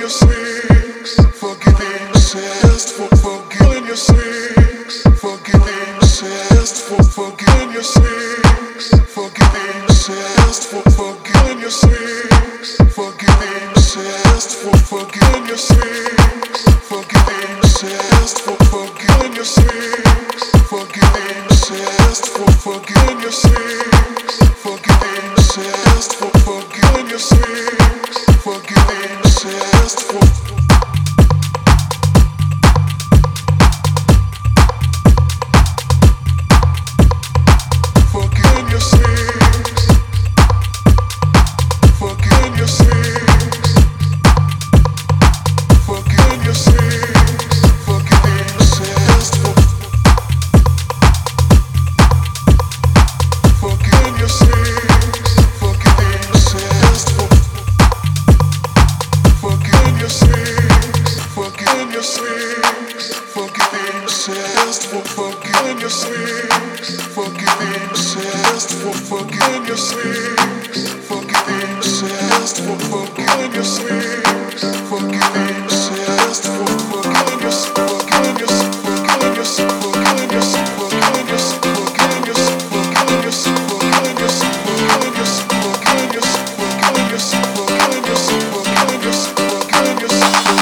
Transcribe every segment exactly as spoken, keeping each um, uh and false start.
your sins, forgiving yourself for forgiving your sins, forgiving yourself for forgiving your sins, forgiving yourself for forgiving your sins, forgiving yourself for forgiving your sins, forgiving yourself for forgiving your sins, forgiving yourself for forgiving your sins, forgiving yourself for forgiving your sins, forgiving yourself for forgiving your sins, forgiving your sins, forgiving your sins, forgiving yourself for forgiving your sins, forgiving yourself for forgiving your sins, forgiving your sins, forgiving yourself for forgiving your sins, forgiving yourself for forgiving your sins, forgiving yourself for forgiving your sins, forgiving yourself for forgiving your forgiving your forgiving your forgiving your forgiving your forgiving your forgiving your forgiving your forgiving your forgiving your forgiving your forgiving your forgiving your forgiving your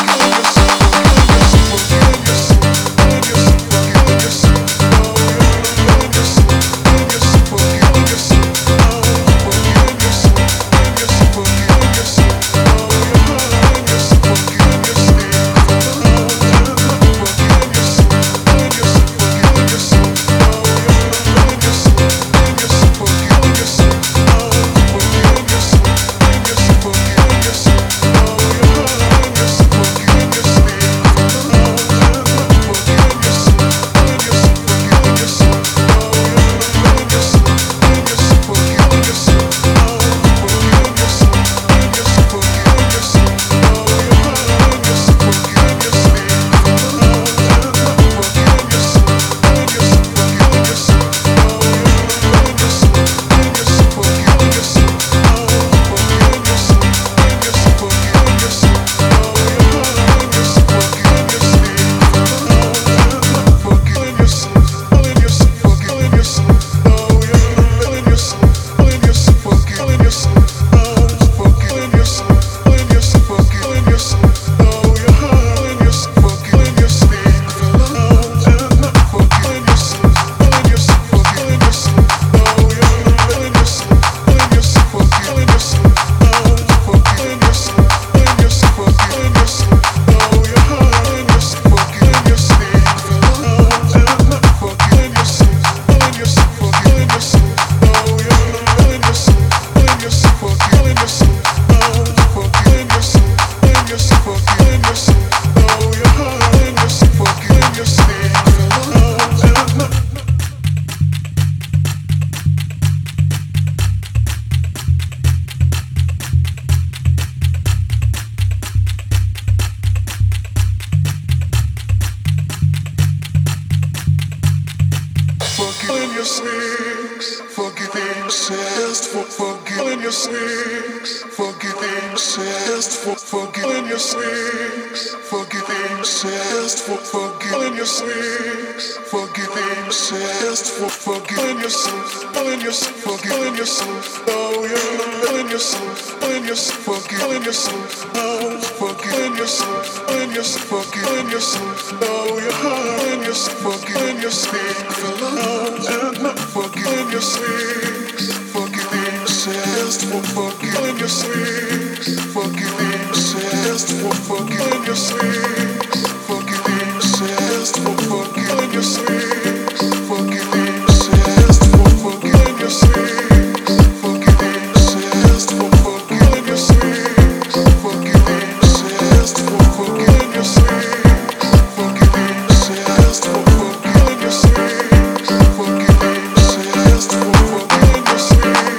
forgiving your sins, forgiving yourself for forgiving your sins, forgiving yourself for forgiving your sins, forgiving yourself for forgiving your sins, forgiving yourself for forgiving yourself, forgiving yourself, forgiving yourself, oh yeah, forgiving yourself, forgiving yourself, forgiving yourself, oh, forgiving yourself, forgiving yourself, forgiving yourself, oh yeah, forgiving yourself, forgiving yourself, oh, forgiving your sins, forgiving yourself for forgiving your sins, forgiving yourself for forgiving your sins, forgiving yourself for forgiving your sins, forgiving yourself for forgiving your sins, forgiving yourself for forgiving your sins, forgiving yourself for forgiving your sins, forgiving yourself for forgiving your sins, forgiving yourself for forgiving your sins.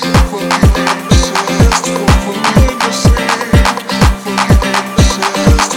Forgiving yourself for forgiving yourself.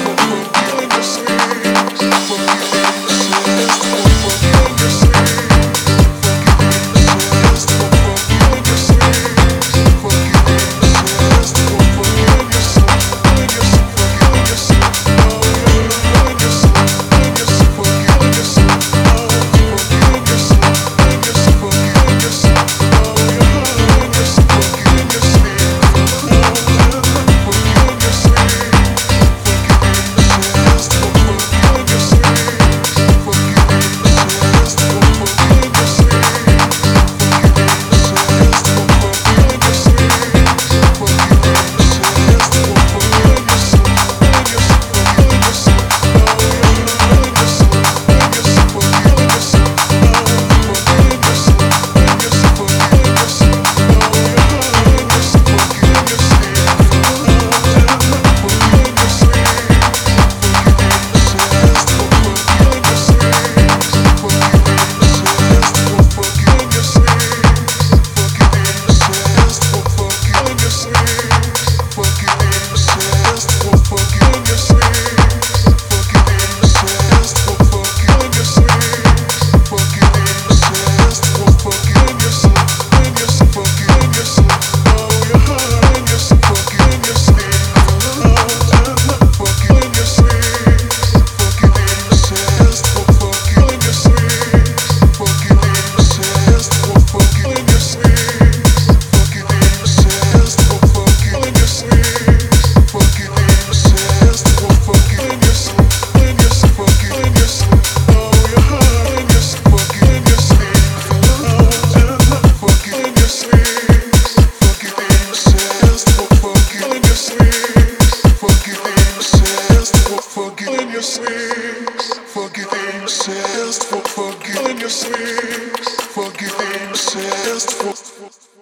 forgiving yourself for forgiving your sins, forgiving yourself for